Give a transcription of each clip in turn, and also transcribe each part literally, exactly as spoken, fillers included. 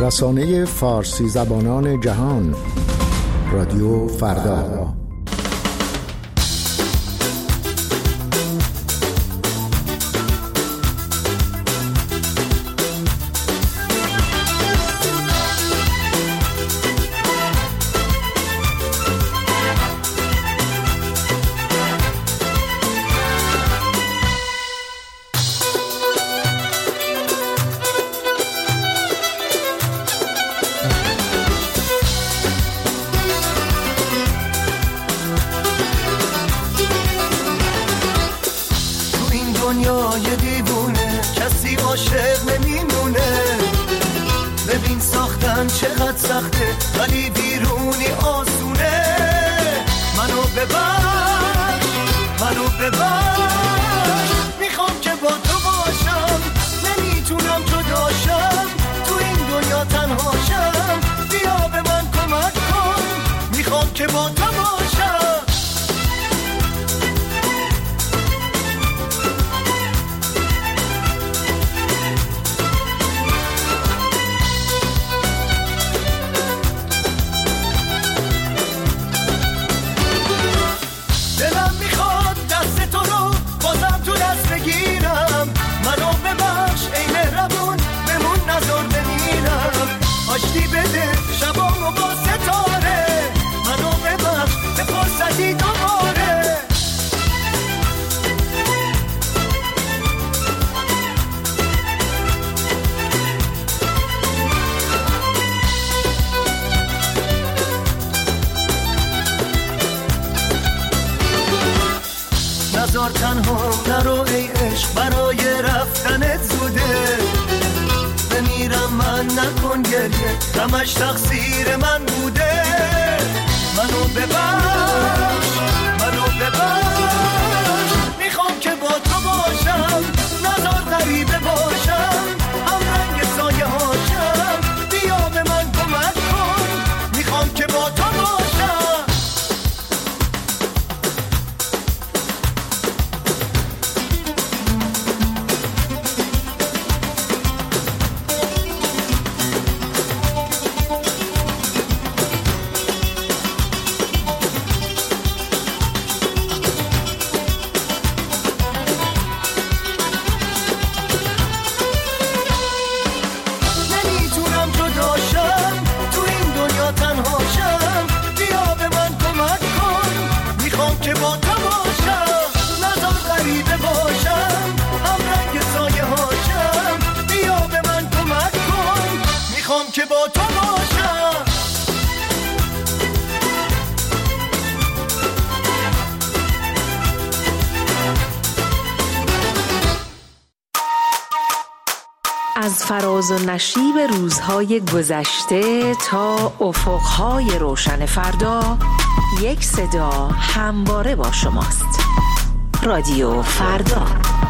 رسانه فارسی زبانان جهان، رادیو فردا. دنیای دیوونه کسی عاشق نمیمونه. ببین ساختن چقدر سخته ولی بیرونی آسونه. منو ببر منو ببر، میخوام که با تو باشم، نمیتونم جداشم، تو این دنیا تنهاشم. بیا به من کمک کن، میخوام که با تو باشم. آشتی بده شبامو با ستاره، منو ببخش به فرصتی دوباره. نزار تنها نرو ای عشق، برای رفتنت زوده. بمیرم من نکن گریه، غمش تقصیر من بوده. منو ببخش منو ببخش، میخوام که با تو باشم، نزار غریبه باشم، هم رنگ سایه هاشم. بیا به من کمک کن، میخوام که با تو باشم. که با تو باشم. از فراز و نشیب روزهای گذشته تا افقهای روشن فردا، یک صدا همواره با شماست. رادیو فردا.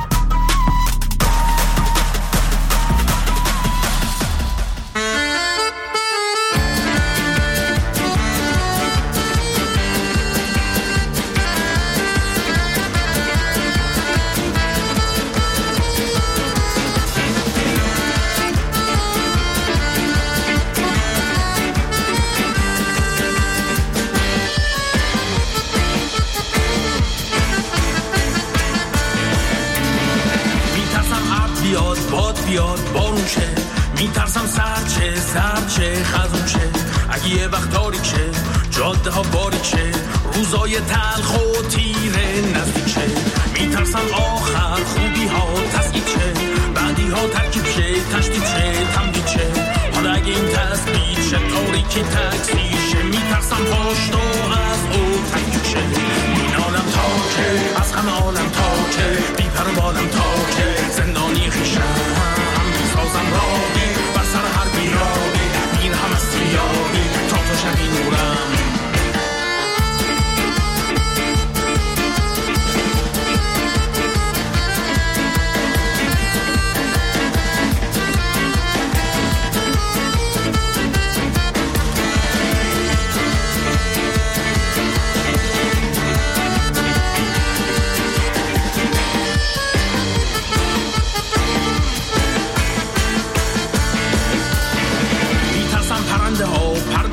بیاد بارون شه، میترسم سرد شه سرد شه خزون شه. اگه یه وقت تاریک شه جاده ها باریک شه، روزای تلخ و تیره نزدیک شه. میترسم آخر خوبی ها تسکیت شه، بعدی ها ترکیب شه تشدید شه تمدید شه. حالا اگه این تسبیت شه تاریکی تکثیر شه، میترسم پاشت و از او تکیب شه. این عالم تاکه از همه عالم تاکه، بی پر و بالم تاکه، زندانی خیشم سازم راهی بر سر هر بیراهی. این هم از سیاهی تا تو شبی نورم.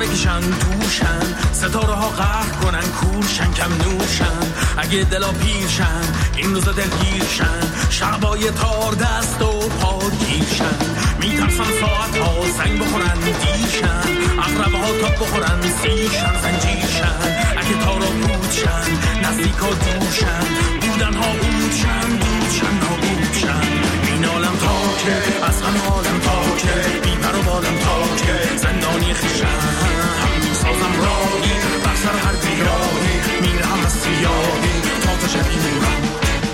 بکشن دوشن، ستاره ها قهر کنن کورشن کم نوشن. اگه دلا پیرشن این روزا دلگیرشن، شبای تار دست و پا گیرشن. میترسن ساعت ها سنگ بخورن دیرشن، اقربه ها تاب بخورن سیرشن زنجیرشن. اگه تارا بودشن نزدیک ها دورشن، بودن ها بودشن دودشن ها بودشن. این عالم تا که از همه عالم تا که بی پر و بالم تا که زندانی خیشن. هم میسازم راهی بر سر هر بیراهی، میرم از سیاهی تا تو شبی نورم.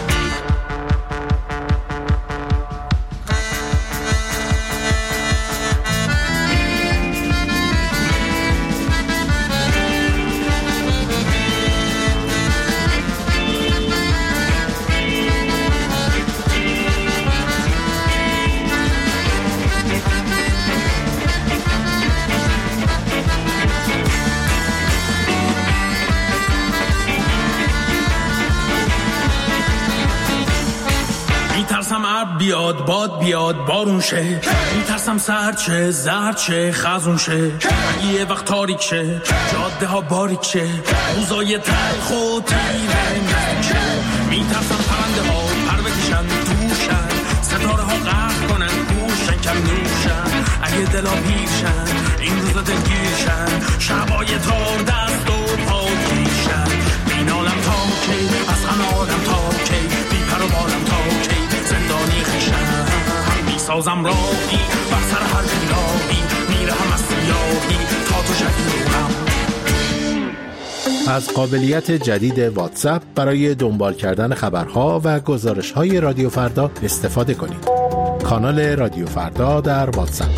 میترسم عرب بیاد باد بیاد بارون شه، میترسم سرد شه زرد شه خزون شه. اگه یه وقت تاریک شه جاده ها باریک شه، روزای تلخ و تیره نزدیک شه. میترسم پرنده ها پر بکشن دوشن، ستاره ها قهر کنن کورشن کم نوشن. اگه دلا پیرشن این روزا دلگیرشن، شبای تار دست و پا گیرشن. این عالم تا کی از همه عالم تا کی بی پر و بالم تا کی زندانی خیشن. میسازم راهی بر سر هر بیراهی، میرم از سیاهی تا تو شبی نورم. از قابلیت جدید واتساپ برای دنبال کردن خبرها و گزارش‌های رادیو فردا استفاده کنید. کانال رادیو فردا در واتساپ.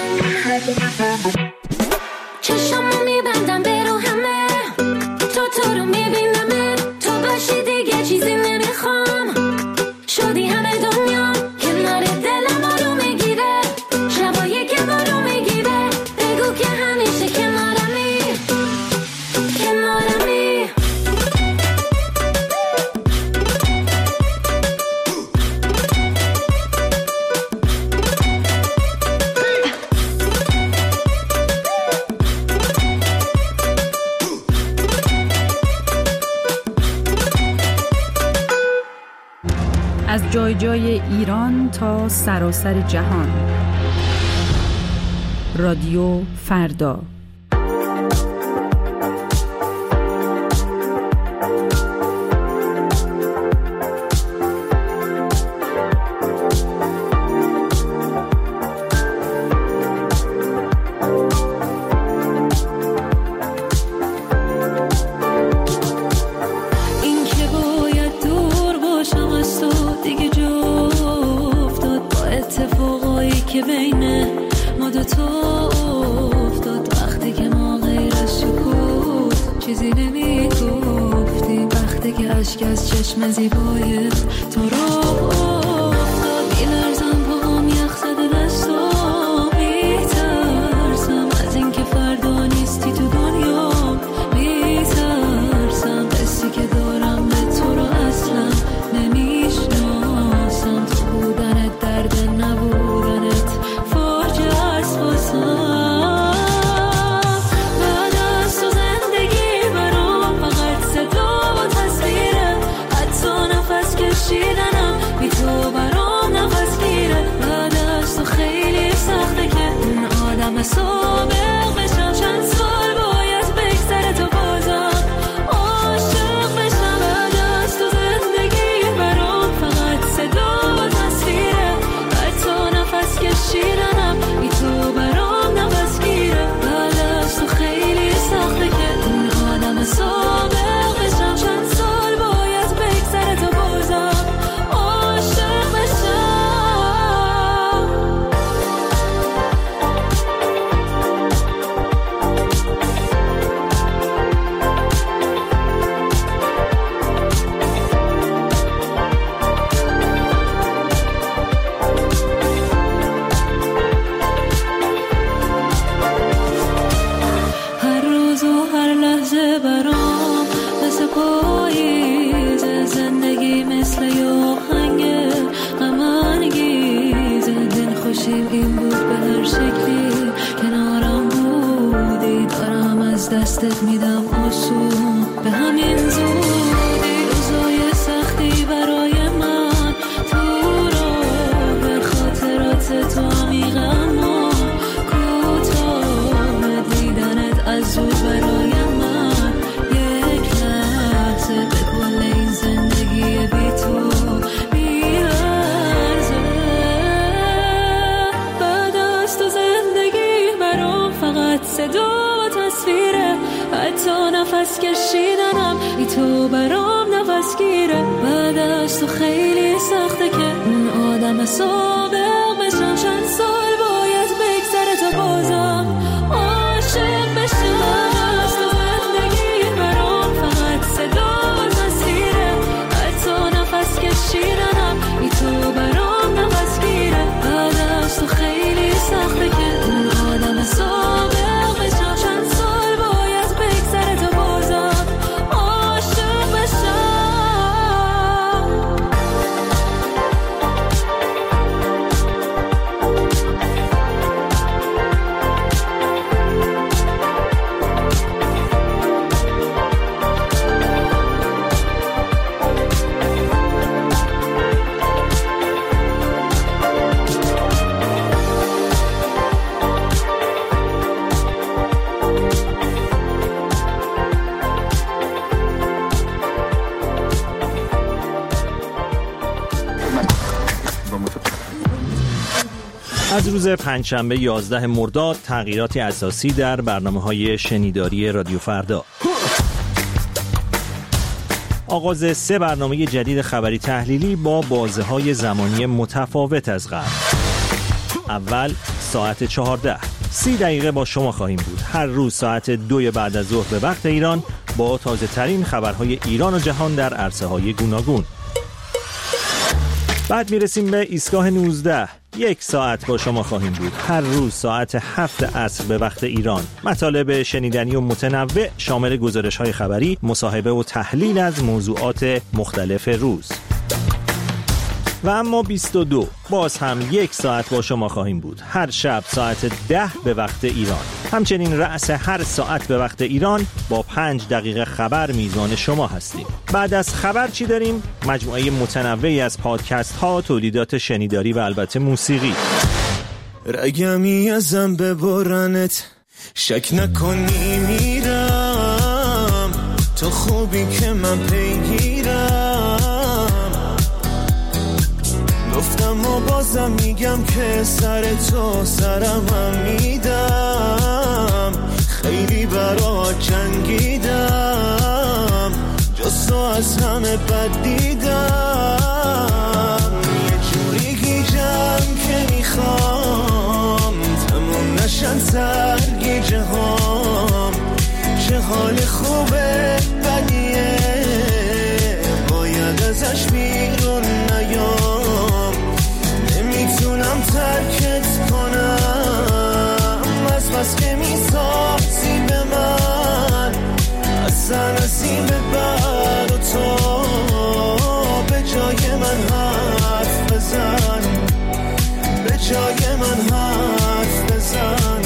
چشمو میبندم برو همه تو تو جای جای ایران تا سراسر جهان. رادیو فردا. از چشم زیبای تو رو افتاد میلرزم پاهم یخ زده دستم میترسم از اینکه فردا نیستی تو دنیا میترسم قصی که دارم به تو رو اصلا نمیشناسم تو بودنت درد نبودنت فاجعه است واسم شیدنم بی تو برام نفس گیره بعد از تو خیلی سخته که اون آدم سابق بشم چند سال باید بگذره تا بازم عاشق بشم بعد از تو زندگی برام فقط صدا و تصویره حتی نفس کشیدنم بی تو برام نفس گیره بعد از تو خیلی سخته که اون آدم سابق بشم چند سال باید بگذره تا بازم این بود به هر شکلی کنارم بودی دارم از دستت میدم آسون به همین زودی روزای سختی برای من تو رو به خاطرات تو عمیقم ما کوتاه دیدنت از زود برای من یک لحظه به کل این زندگی بی تو صدا و تصویره حتی نفس کشیدنم ای تو برام نفس گیره بعد از تو خیلی سخته که اون آدم سابق بشم چند سال باید بگذره تا بازم عاشق بشم از تو زندگی برام فقط صدا و تصویره حتی نفس کشیدنم ای تو برام نفس گیره بعد از تو خیلی سخته که اون آدم سابق از روز پنجشنبه یازده مرداد تغییراتی اساسی در برنامه‌های شنیداری رادیو فردا. آغاز سه برنامه جدید خبری تحلیلی با بازه‌های زمانی متفاوت از قبل. اول ساعت چهارده، سی دقیقه با شما خواهیم بود. هر روز ساعت دو بعد از ظهر به وقت ایران با تازه ترین خبرهای ایران و جهان در عرصه‌های گوناگون. بعد میرسیم به ایستگاه نوزده. یک ساعت با شما خواهیم بود. هر روز ساعت هفت عصر به وقت ایران. مطالب شنیدنی و متنوع شامل گزارش‌های خبری، مصاحبه و تحلیل از موضوعات مختلف روز. و اما بیست و دو باز هم یک ساعت با شما خواهیم بود، هر شب ساعت ده به وقت ایران. همچنین رأس هر ساعت به وقت ایران با پنج دقیقه خبر میزان شما هستیم. بعد از خبر چی داریم؟ مجموعه متنوعی از پادکست ها، تولیدات شنیداری و البته موسیقی. رگمی ازم ببرنت، شک نکنی میرم، تو خوبی که من پیگیرم. گفتم و بازم میگم که سر تو سرم هم میدم، خیلی برا جنگیدم، جز تو از همه بد دیدم. یه جوری گیجم که میخوام تموم نشن سرگیجه هام. چه حال خوبه بدیه، باید ازش بیرون نیام. نمیتونم ترکت کنم، از بس که میسازی به من، اصلا از این به بعد و تو به جای من حرف بزن، به جای من حرف بزن.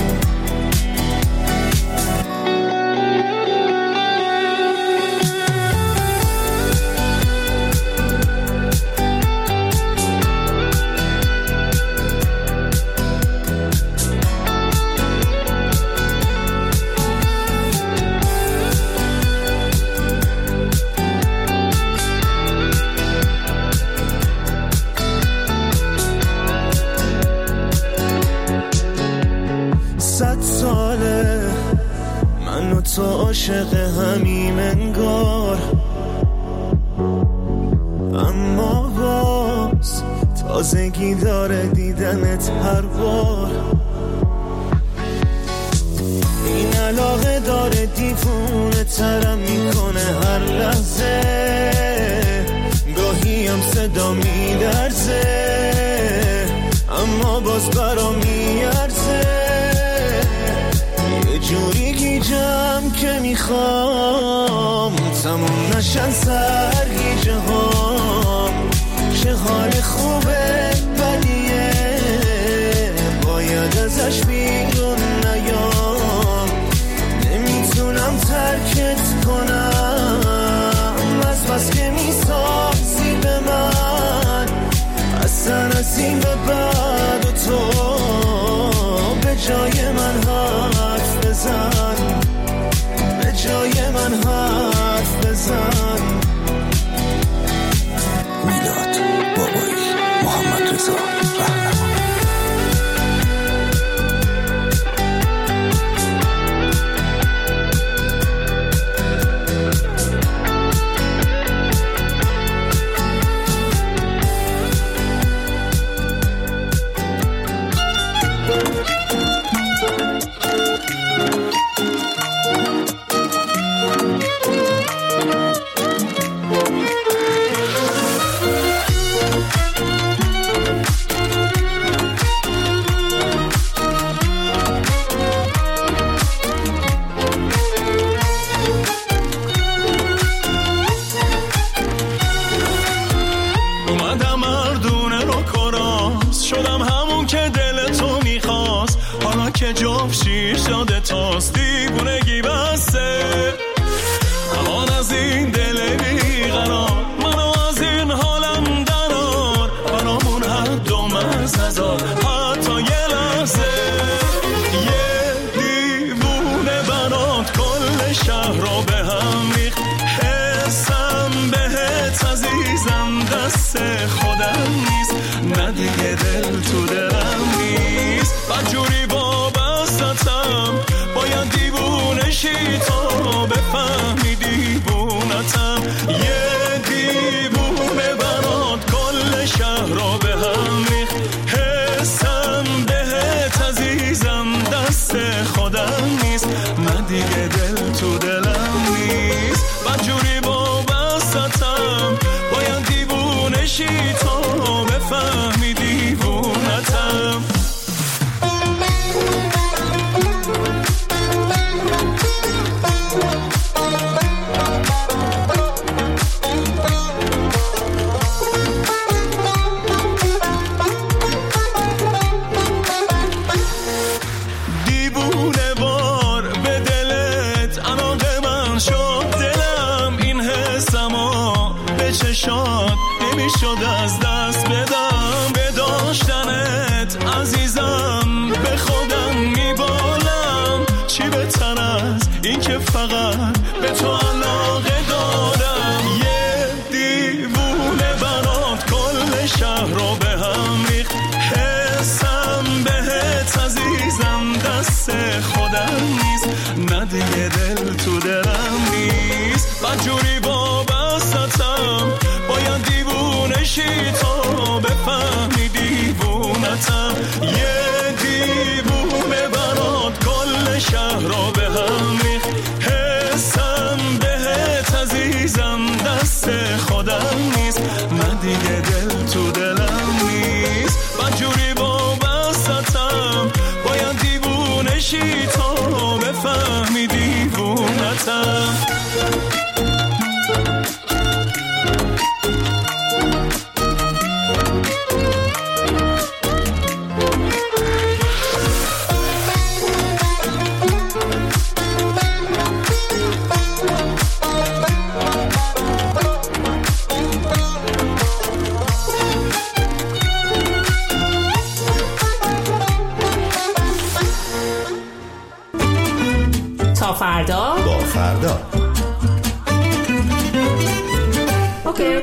تو عاشق همیم انگار، اما باز تازگی داره دیدنت هر بار. این علاقه داره دیوونه ترم میکنه هر لحظه، گاهی هم صدا میلرزه اما باز برا میارزه. یه جوری گیجم که میخوام تموم نشن سرگیجه هام. چه حال خوبه بدیه، باید ازش بیرون نیام. نمیتونم ترکت کنم، از بس که میسازی به من، اصلا از این به بعد و تو به جای من حرف بزن، به جای من حرف بزن. میلاد بابایی، محمد رضا رهنما. چی شد از دست بدم به داشتنت عزیزم، به خودم میبالم چی بهتر از این که فقط به تو علاقه دارم. یه دیوونه برات کل شهر رو به هم ریخت، حسم بهت عزیزم دست خودم نیست، نه دیگه دل تو دلم نیست، بدجوری وابستم، باید دیوونه شی تو بفهمی دیوونتم. یه دیوونه برات کل شهر رو به هم ریخت، حسم بهت عزیزم دست خودم نیست، نه دیگه دل تو دلم نیست، بدجوری وابستم، باید دیوونه شی تو بفهمی دیوونتم. تا فردا با فردا. اوکی.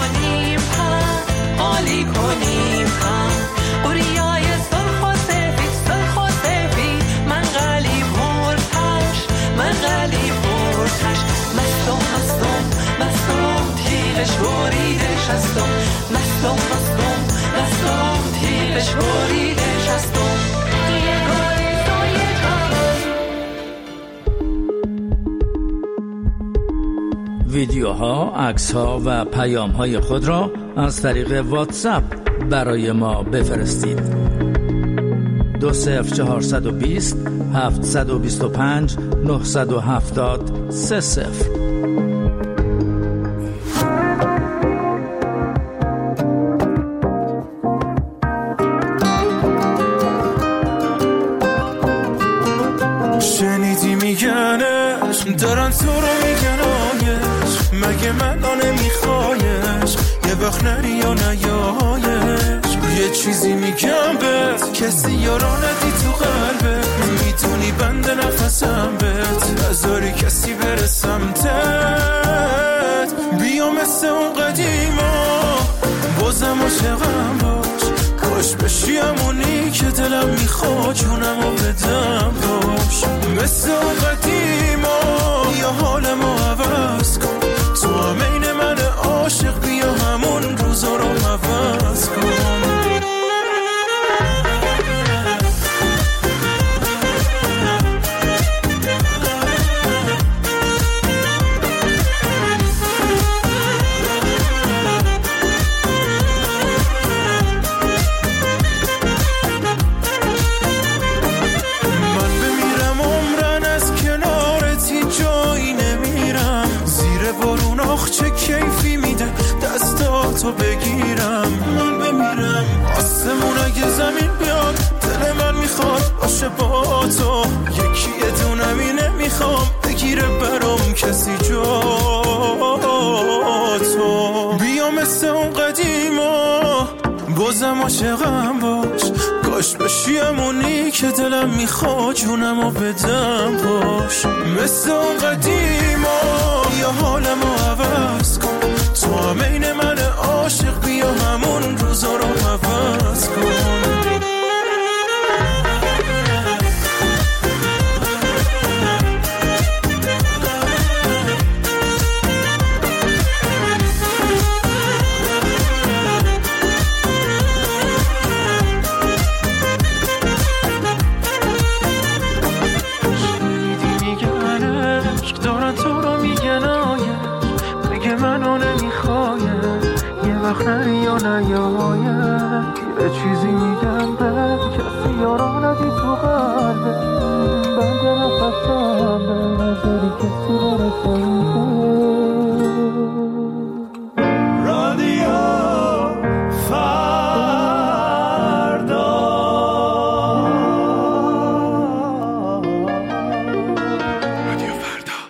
کنیم هم قریای سرخ و سفید ویدیوها، عکس‌ها و پیام‌های خود را از طریق واتساپ برای ما بفرستید. دو صفر چهارصد و بیست هفتصد و بیست و پنج نهصد و هفتاد سه صفر. شنیدی میگنش دارن تو رو میگن آیش، مگه من آنه میخوایش یه وقت نری یا نیایش. یه چیزی میگم بهت کسی یارا ندی تو قلبت، میتونی بند نفسم بهت نذاری کسی بره سمتت. بیا مثل اون قدیما بازم عاشقم باش، کاش بشی همونی که دلم میخواد جونم و بدم باش. مثل اون قدیما یا حالمو عوض کن، تو همین من عاشق بیا همون روزا رو عوض کن. چه کیفی میده دستاتو بگیرم، من بمیرم آسمون اگه زمین بیاد دل من میخواد باشه با تو، یکی یه دونمی نمیخوام بگیره برام کسی جا تو. بیا مثل اون قدیما بازم عاشقم باش، کاش بشی همونی که دلم میخواد جونمو بدم باش. مثل اون قدیما یا حالمو عوض کن، تو همین من عاشق بیا همون روزا رو عوض کن. یه چیزی میگم به کسی یارا ندی تو قلبه، بند نفسم به نظری کسی برسم. رادیو فردا رادیو فردا.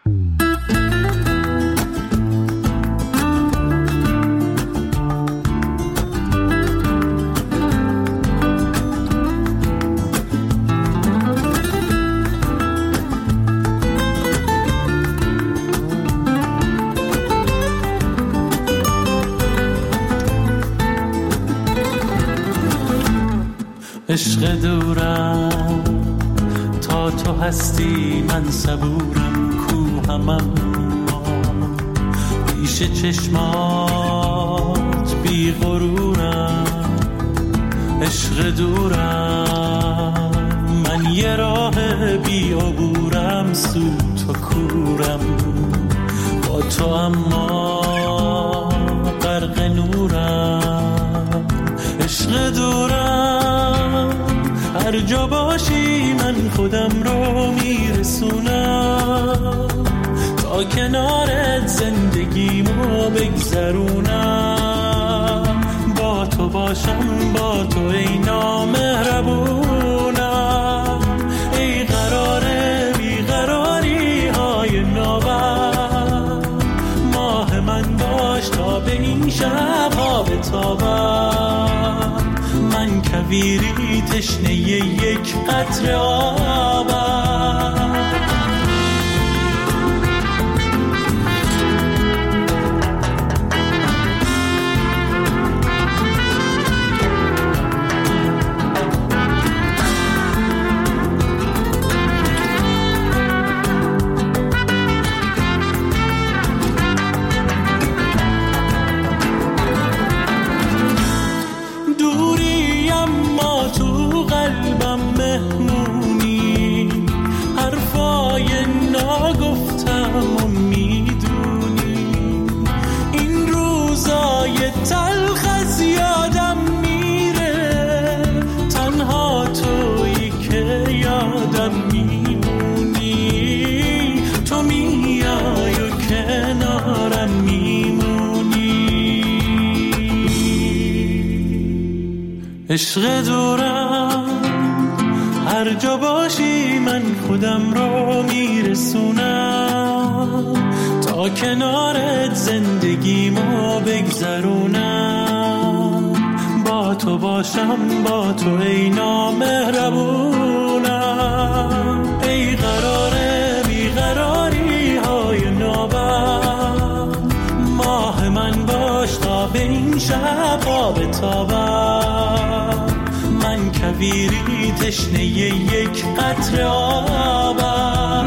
عشق دورم تا تو هستی من صبورم، کوهمم پیش چشمات بی غرورم. عشق دورم من یه راه بی عبورم، سود تو کورم با تو اما غرق نورم. عشق دورم هر جا باشی من خودم رو میرسونم، تا کنارت زندگیمو بگذرونم. با تو باشم با تو ای نامهربونم، ای قرار بیقراری های نوبر. ماه من باش تا به این شب ها بتابم، من کویری تشنه یک قطره آبم. ناگفتم و میدونی عشق دورم هر جا باشی من خودم رو میرسونم تا کنارت زندگیمو بگذرونم با تو باشم با تو ای نامهربونم ای قراره بیقراری های نوبت ماه من باش تا به این شب خواب تابم من کویری تشنه یک قطره آبم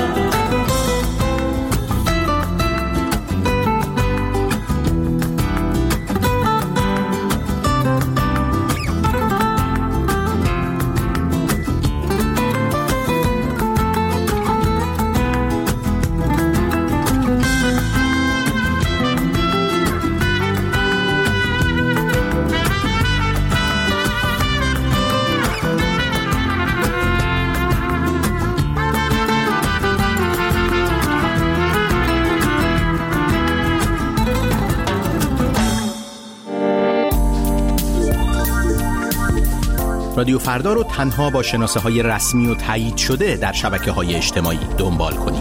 رادیو فردا رو تنها با شناسه های رسمی و تایید شده در شبکه های اجتماعی دنبال کنید.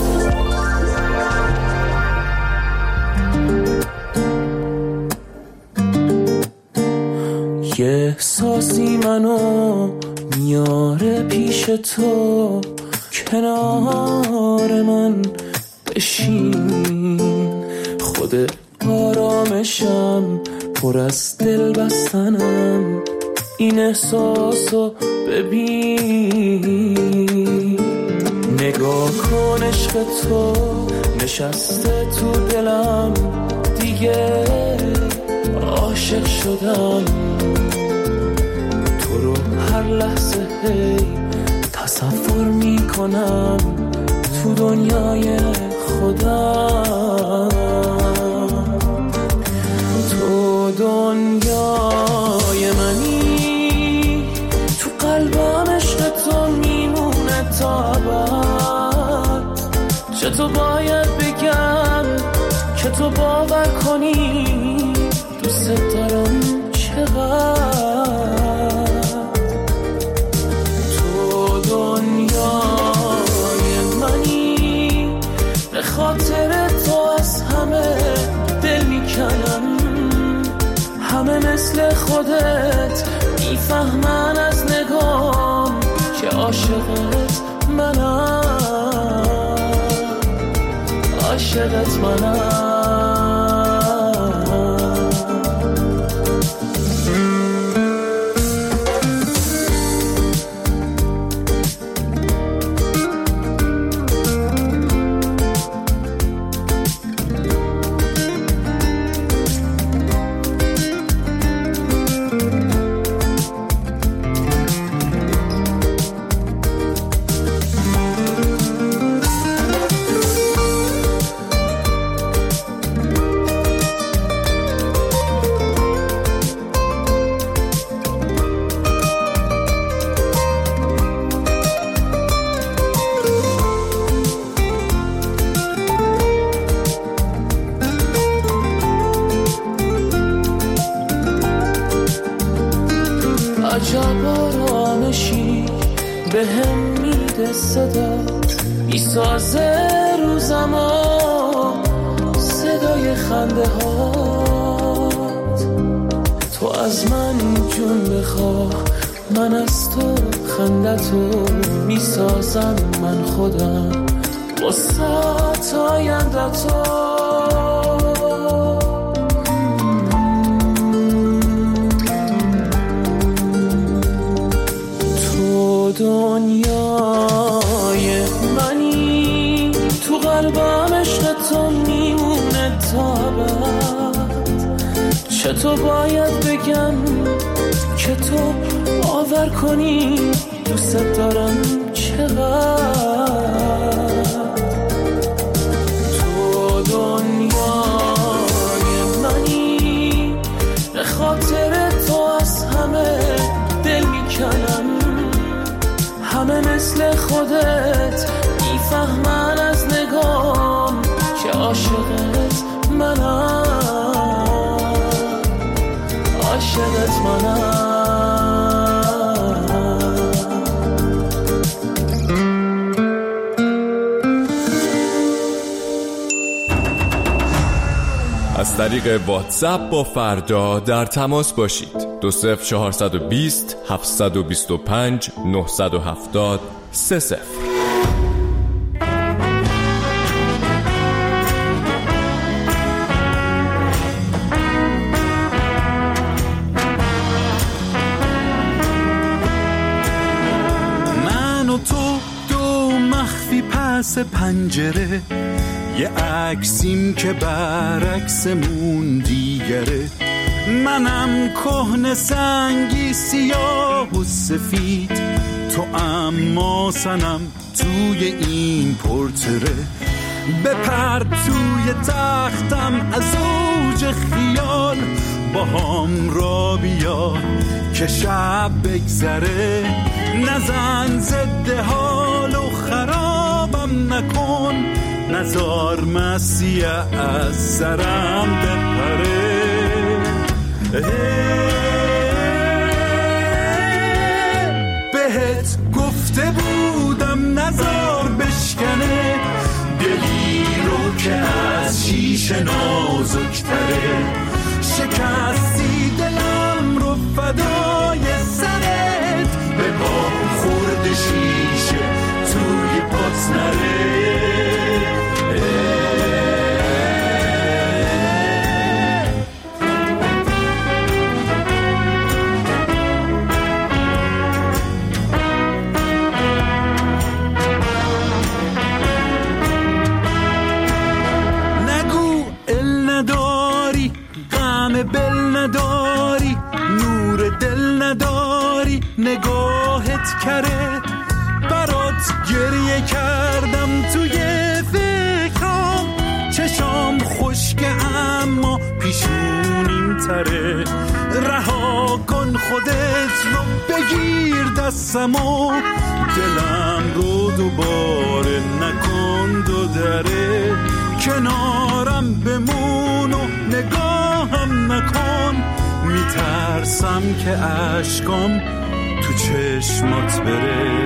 یه احساسی منو میاره پیش تو کنار من بشین خود آرامشم پر از دل بستنم این احساسو ببین نگاه کن عشق تو نشسته تو دلم دیگه عاشق شدم تو رو هر لحظه هی تصور میکنم تو دنیای خودم تو دنیای منی تو قلبم عشق تو میمونه تا ابد چطور باید بگم که تو باور کنی دوست دارم چقدر تو دنیای منی به خاطر تو از همه دل میکنم همه مثل خودت میفهمن از نگام که عاشقت منم عاشقت منم عجب آرامشی به هم میده صدات میسازه روزما صدای خنده هات تو از من جون بخواه من از تو خندتو میسازم من خودم وسط آینده تو دنیای منی تو قلبم عشق تو میمونه تا ابد چطور باید بگم که تو باور کنی دوست دارم چقدر تو دنیای منی به خاطر تو از همه دل میکنم همه مثل خودت میفهمن از نگام که عاشقت منم عاشقت منم از طریق واتساپ با فردا در تماس باشید. دو صفر چهارصد و بیست هفتصد و بیست و پنج نهصد و هفتاد سه صفر. من و تو دو مخفی پس پنجره، یه عکسیم که برعکسمون دیگره. منم کهنه سنگی سیاه و سفید، تو اما سنم توی این پورتره. بپر توی تختم از اوج خیال، با هم را بیا که شب بگذره. نزن ضد حال و خرابم نکن، نزار مسیح از سرم بپره. بهت گفته بودم نزار بشکنه، دلی رو که از شیشه نازکتره. شکستی دلم رو فدای سرت، به با خورد شیشه توی پات نره. بل نداری، نور دل نداری، نگاهت کره. برات گریه کردم توی فکرام، چشام خشکه اما پیشونیم تره. رها کن خودت رو بگیر دستمو، دلم رو دوباره نکن دو دره. کنارم بمون و نگاهم نکن، میترسم که اشکام تو چشمات بره.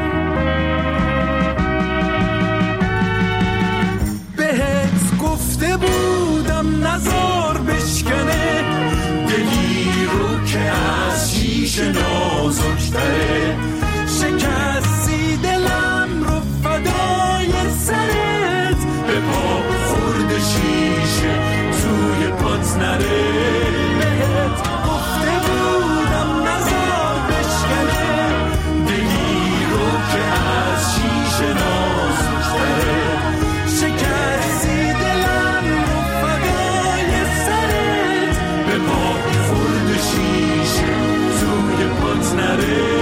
بهت گفته بودم نزار بشکنه، دلی رو که از شیشه نازکتره. شکستی دلم رو فدای سرت، به پا خورد شیشه توی پات نره. بهت گفته بودم نزار بشکنه، دلی رو که از شیشه نازکتره. شکستی دلم رو فدای سرت، به پا خورد شیشه توی پات نره.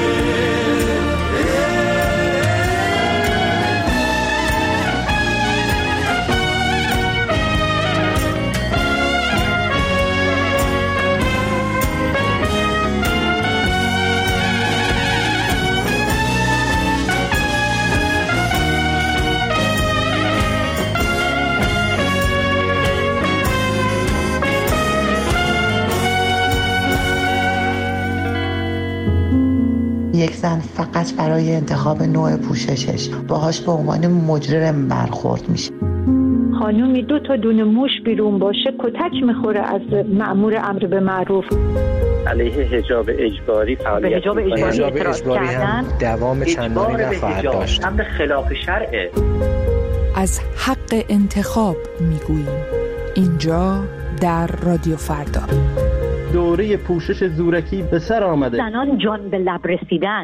یک زن فقط برای انتخاب نوع پوششش باهاش به عنوان مجرم برخورد میشه. خانومی دو تا دونه موش بیرون باشه کتک میخوره از مأمور امر به معروف. علیه حجاب اجباری فعالیت به حجاب اجباری اعتراض کردن، دوام چندانی نخواهد داشت. امر خلاف شرعه. از حق انتخاب میگوییم اینجا در رادیو فردا. دوره پوشش زورکی به سر آمده. زنان جان به لب رسیدن.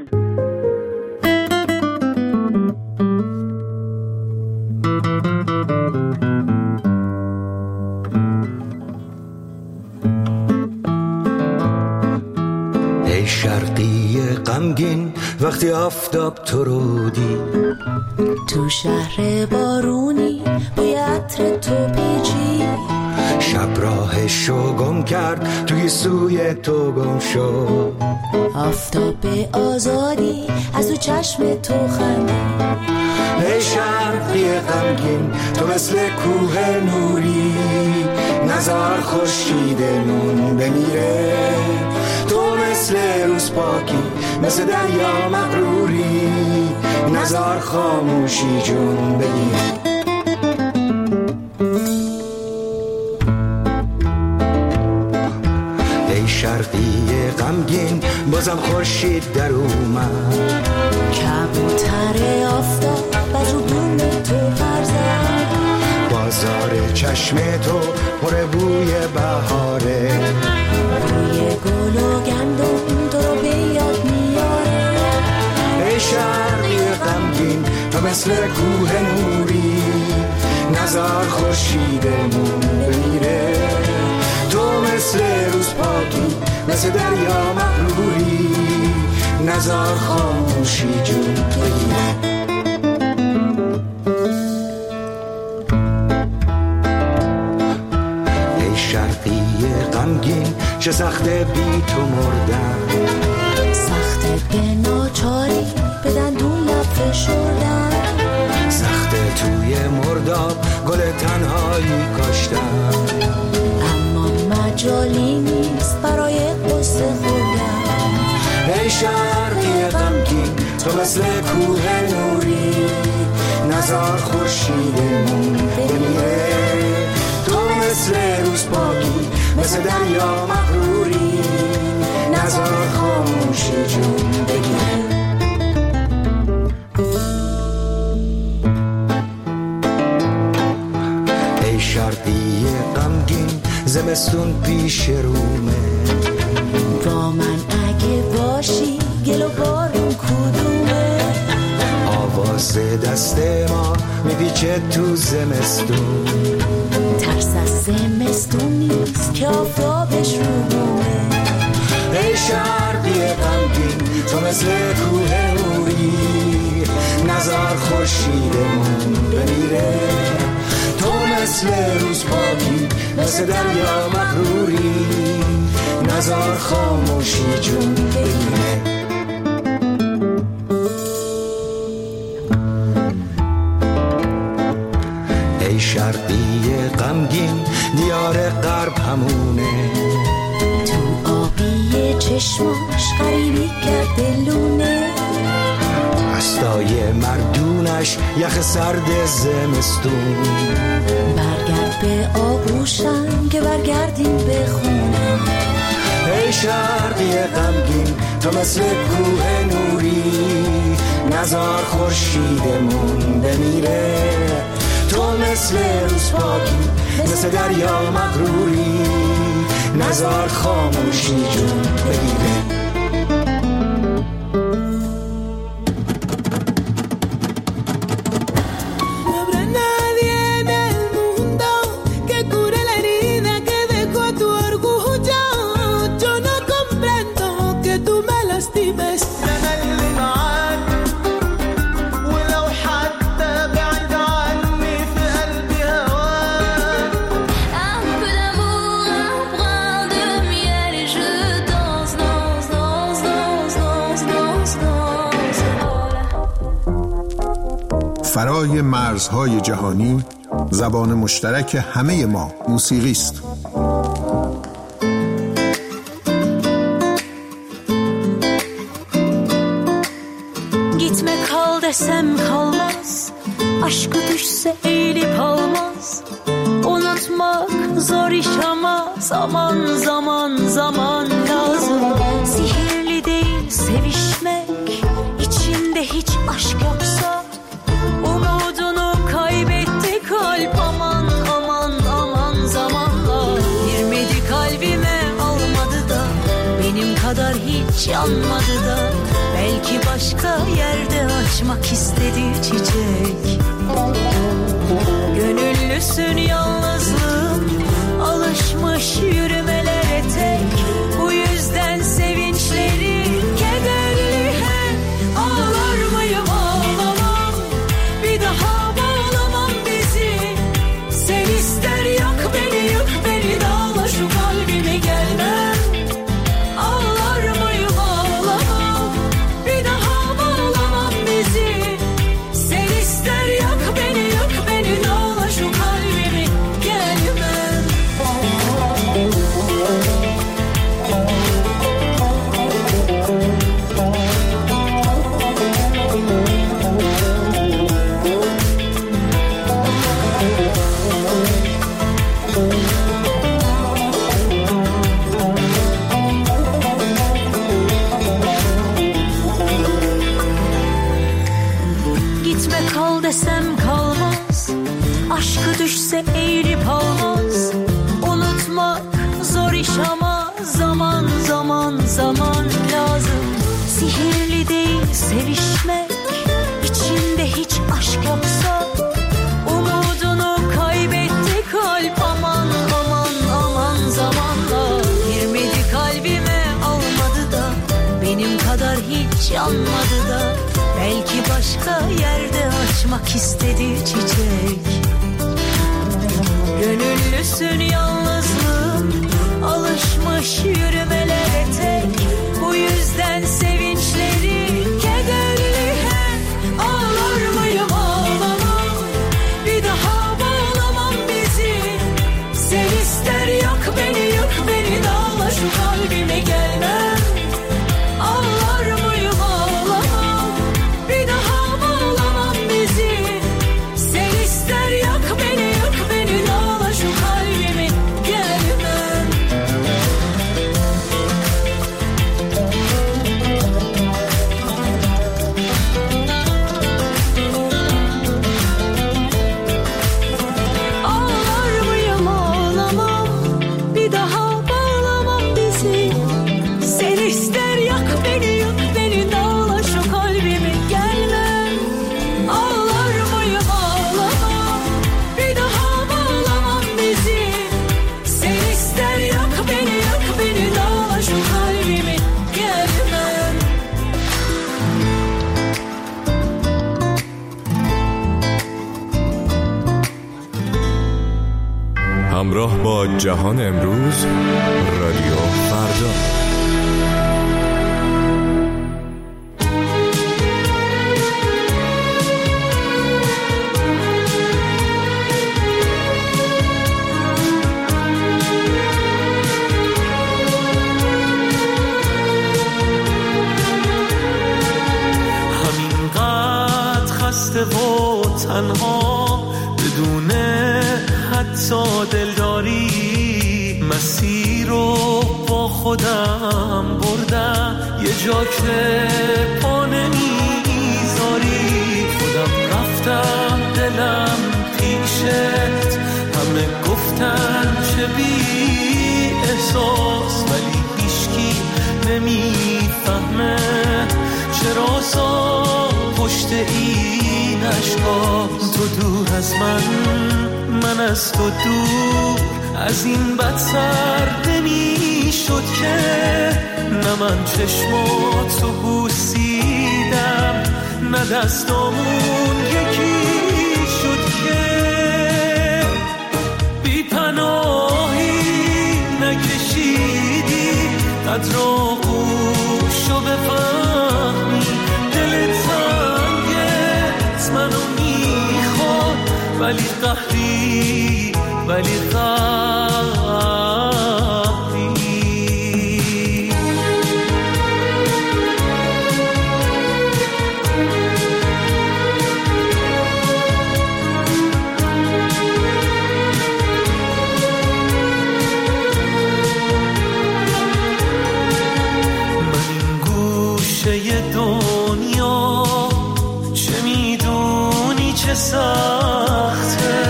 ای شرقی غمگین وقتی آفتاب تو رو دید، تو شهر بارونی بوی عطر تو پیچی، شب راهشو گم کرد توی سوی تو گم شد. آفتاب آزادی از تو چشم تو خندی. ای شرقی غمگین تو مثل کوه نوری، نزار خورشیدمون بمیره. تو مثل روز پاکی مثل دریا مغروری، نزار خاموشی جون بگیر. غمگین بازم خورشید در اومد، کبوتر آفتاب و جوبون تو پرزد، بازار چشم تو پر بوی بهاره، بوی گل و گندم تو رو به یاد میاره. ای شرقی غمگین تو مثل کوه نوری، نزار خورشیدمون بمیره، تو مثل روز پاکی مثل دریا مغروری، نزار خاموشی جون بگیره. ای شرقی غمگین چه سخته بی تو مردن، سخته به ناچاری به دندون لب فشردن، سخته توی مرداب گل تنهایی کاشتن، اما مجالی نیست برای قصه خوردن. ای شرقی غمگین تو مثل کوه نوری، نزار خورشیدمون بمیره، تو مثل روز پاکی مثل دریا مغروری، نزار خاموشی جون بگیره. ای شرقی غمگین زمستون پیش رومه، با من اگه باشی گل و بارون کدومه، آواز دست ما میپیچه تو زمستون، ترس از زمستون نیست که آفتابش رو بومه. ای شرقی غمگین تو مثل کوه نوری، نزار خورشیدمون بمیره، تو مثل روز پاکی مثل دریا مغروری، نزار خاموشی جون بگیره. ای شرقی غمگین دیار غرب همونه، تو آبی چشماش غریبی کرده لونه، هستای مردونش یخ سرد زمستون، برگرد به آغوشم که برگردیم به خونه. ای شرقی غمگین تو مثل کوه نوری، نزار خورشیدمون بمیره، تو مثل روز پاکی مثل دریا مغروری، نزار خاموشی جون بگیره. فرای مرزهای جهانی زبان مشترک همه ما موسیقی است. Gitme kal desem kalmaz, aşkı düşse eğilip almaz, unutmak zor iş ama zaman zaman zaman lazım. Sihirli değil sevişmek, içinde hiç aşk yoksa, umudunu kaybetti kalp, aman aman aman zamanla. Girmedi kalbime almadı da, benim kadar hiç yanmadı da, belki başka yerde açmak istedi çiçek. Gönüllüsün yalnızlığım, alışmış yürümelere tek, bu yüzden sevinçleri kederli hep. Ağlar mıyım ağlamam, bir daha bağlamam bizi. Sen ister yak beni yık beni, dağla şu kalbimi gelmem. Ağlar mıyım ağlamam, bir daha bağlamam bizi. Sen ister yak beni yık beni, dağla şu kalbimi gelmem. Sihirli değil sevişmek, içinde hiç aşk yoksa. Umudunu kaybetti kalp, aman aman aman zamanla. Girmedi kalbime, almadı da, benim kadar hiç yanmadı da. Belki başka yerde açmak istedi çiçek. Gönüllüsün yalnızlığım, alışmış yürümelere tek. Bu yüzden sevinçleri kederli hep. Ağlar mıyım ağlamam, bir daha bağlamam bizi. Sen ister yak beni, yık beni, dağla şu kalbime gelmem. Ağlar mıyım ağlamam, bir daha bağlamam bizi. Sen ister yak beni, yık beni, dağla şu kalbime gelmem. Ağlar mıyım ağlamam, bir daha bağlamam bizi. Sen ister yak beni, yık beni, dağla şu kalbime gelmem. Ağlar mıyım ağlamam, bir daha bağlamam bizi. Sen ister yak beni, yık beni, dağla şu kalbime gelmem. همراه با جهان امروز، رادیو فردا. همینقدر خسته و تنها، بدون حتی دلداری، مسیر رو با خودم بردم. یه جا که پا نمیذاری، خودم رفتم دلم پیشت. همه گفتن چه بی احساس، ولی هیچکی نمیفهمه چرا سا پشت این عشقا. تو دور از من، من از تو دور، از این بدتر نمی شد که. نه من چشماتو بوسیدم، نه دستامون یکی شد که. بی پناهی نکشیدی، قدر آغوشو بفهمی. دل تنگت منو میخواد، ولی قهری، ولی قهری. من این گوشه دنیا، چه میدونی چه سخته.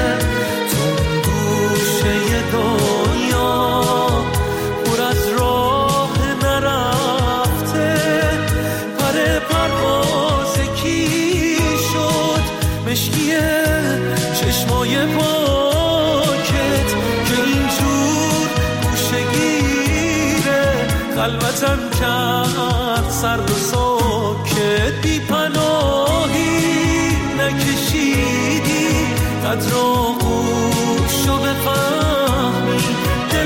چشمای پاکت که اینجور گوشگیره، خلوتم کرد سرد و ساکت. بی پناهی نکشیدی، قدر آغوشو بفهمی. دل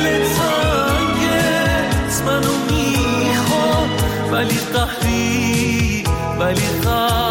تنگت منو میخواد، ولی قهری، ولی قهری.